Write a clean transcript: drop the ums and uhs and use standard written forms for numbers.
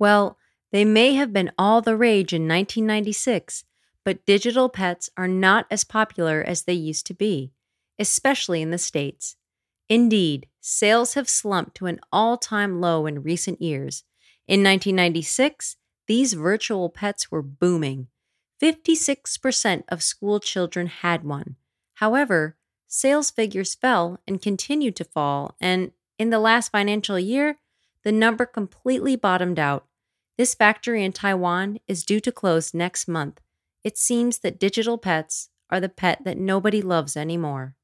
Well, they may have been all the rage in 1996, but digital pets are not as popular as they used to be, especially in the States. Indeed, sales have slumped to an all time low in recent years. In 1996, these virtual pets were booming. 56% of school children had one. However, sales figures fell and continued to fall, and in the last financial year, the number completely bottomed out. This factory in Taiwan is due to close next month. It seems that digital pets are the pet that nobody loves anymore.